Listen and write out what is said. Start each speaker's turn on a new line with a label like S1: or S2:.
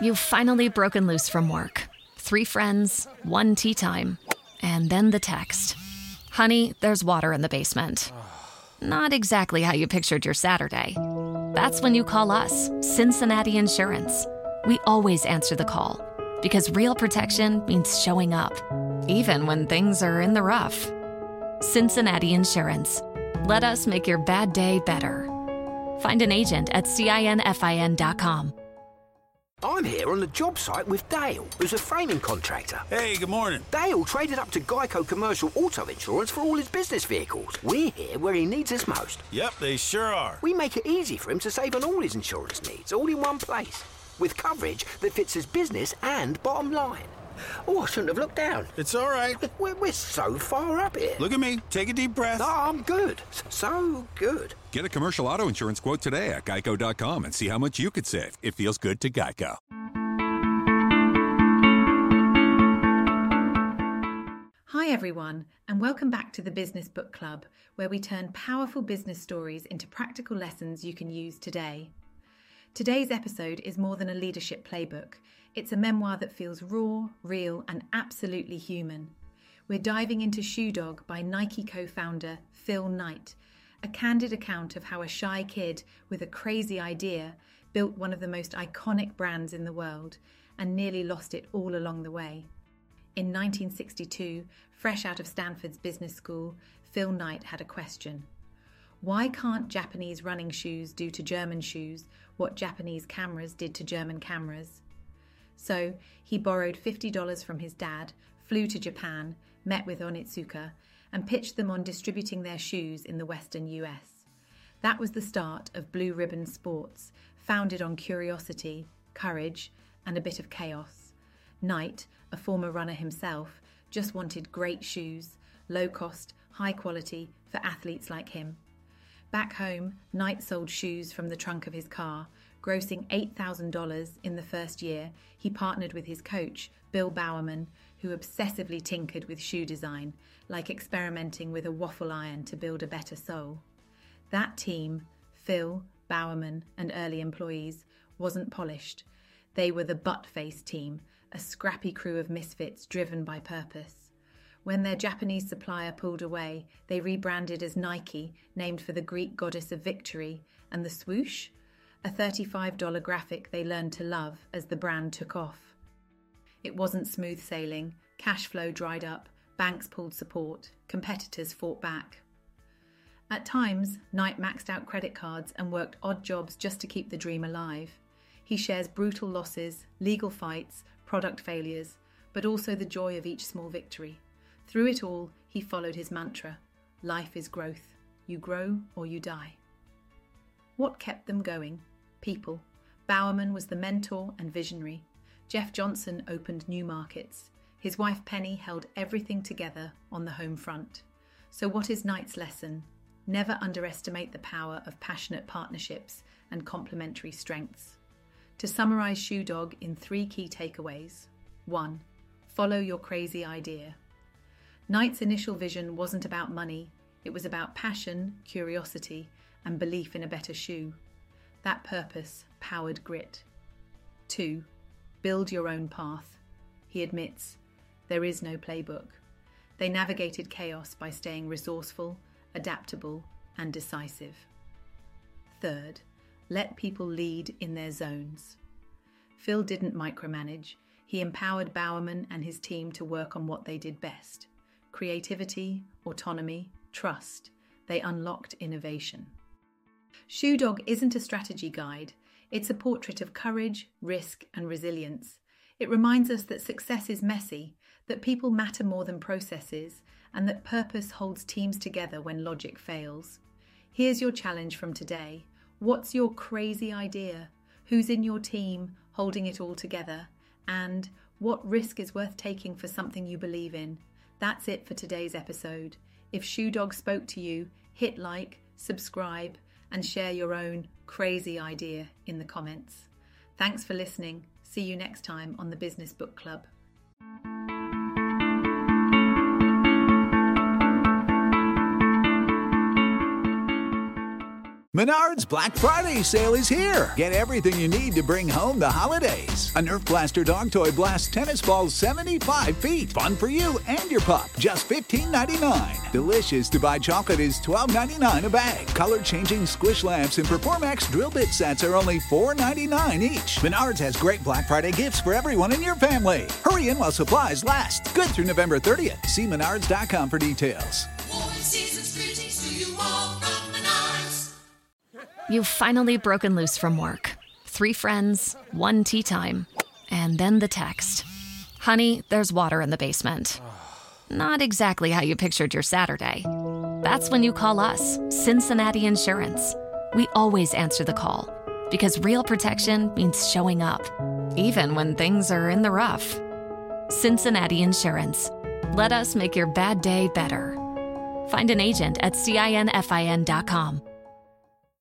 S1: You've finally broken loose from work. 3 friends, 1 tea time, and then the text. Honey, there's water in the basement. Not exactly how you pictured your Saturday. That's when you call us, Cincinnati Insurance. We always answer the call because real protection means showing up, even when things are in the rough. Cincinnati Insurance. Let us make your bad day better. Find an agent at CINFIN.com.
S2: I'm here on the job site with Dale, who's a framing contractor.
S3: Hey, good morning.
S2: Dale traded up to Geico Commercial Auto Insurance for all his business vehicles. We're here where he needs us most.
S3: Yep, they sure are.
S2: We make it easy for him to save on all his insurance needs, all in one place, with coverage that fits his business and bottom line. Oh, I shouldn't have looked down.
S3: It's all right.
S2: We're so far up here.
S3: Look at me. Take a deep breath.
S2: No, I'm good. So good.
S4: Get a commercial auto insurance quote today at geico.com and see how much you could save. It feels good to Geico.
S5: Hi everyone, and welcome back to the Business Book Club, where we turn powerful business stories into practical lessons you can use today. Today's episode is more than a leadership playbook. It's a memoir that feels raw, real, and absolutely human. We're diving into Shoe Dog by Nike co-founder Phil Knight, a candid account of how a shy kid with a crazy idea built one of the most iconic brands in the world and nearly lost it all along the way. In 1962, fresh out of Stanford's business school, Phil Knight had a question. Why can't Japanese running shoes do to German shoes what Japanese cameras did to German cameras? So he borrowed $50 from his dad, flew to Japan, met with Onitsuka, and pitched them on distributing their shoes in the Western US. That was the start of Blue Ribbon Sports, founded on curiosity, courage, and a bit of chaos. Knight, a former runner himself, just wanted great shoes, low cost, high quality for athletes like him. Back home, Knight sold shoes from the trunk of his car. Grossing $8,000 in the first year, he partnered with his coach, Bill Bowerman, who obsessively tinkered with shoe design, like experimenting with a waffle iron to build a better sole. That team, Phil, Bowerman, and early employees, wasn't polished. They were the butt-face team, a scrappy crew of misfits driven by purpose. When their Japanese supplier pulled away, they rebranded as Nike, named for the Greek goddess of victory, and the swoosh? A $35 graphic they learned to love as the brand took off. It wasn't smooth sailing, cash flow dried up, banks pulled support, competitors fought back. At times, Knight maxed out credit cards and worked odd jobs just to keep the dream alive. He shares brutal losses, legal fights, product failures, but also the joy of each small victory. Through it all, he followed his mantra, life is growth. You grow or you die. What kept them going? People. Bowerman was the mentor and visionary. Jeff Johnson opened new markets. His wife Penny held everything together on the home front. So what is Knight's lesson? Never underestimate the power of passionate partnerships and complementary strengths. To summarize Shoe Dog in 3 key takeaways. 1. Follow your crazy idea. Knight's initial vision wasn't about money. It was about passion, curiosity, and belief in a better shoe. That purpose powered grit. 2. Build your own path. He admits, there is no playbook. They navigated chaos by staying resourceful, adaptable, and decisive. 3. Let people lead in their zones. Phil didn't micromanage. He empowered Bowerman and his team to work on what they did best. Creativity, autonomy, trust. They unlocked innovation. Shoe Dog isn't a strategy guide. It's a portrait of courage, risk, and resilience. It reminds us that success is messy, that people matter more than processes, and that purpose holds teams together when logic fails. Here's your challenge from today. What's your crazy idea? Who's in your team holding it all together? And what risk is worth taking for something you believe in? That's it for today's episode. If Shoe Dog spoke to you, hit like, subscribe, and share your own crazy idea in the comments. Thanks for listening. See you next time on the Business Book Club.
S6: Menards Black Friday sale is here. Get everything you need to bring home the holidays. A Nerf Blaster dog toy blasts tennis balls 75 feet. Fun for you and your pup. Just $15.99. Delicious Dubai chocolate is $12.99 a bag. Color-changing squish lamps and Performax drill bit sets are only $4.99 each. Menards has great Black Friday gifts for everyone in your family. Hurry in while supplies last. Good through November 30th. See menards.com for details.
S1: You've finally broken loose from work. 3 friends, 1 tea time, and then the text. Honey, there's water in the basement. Not exactly how you pictured your Saturday. That's when you call us, Cincinnati Insurance. We always answer the call, because real protection means showing up, even when things are in the rough. Cincinnati Insurance. Let us make your bad day better. Find an agent at CINFIN.com.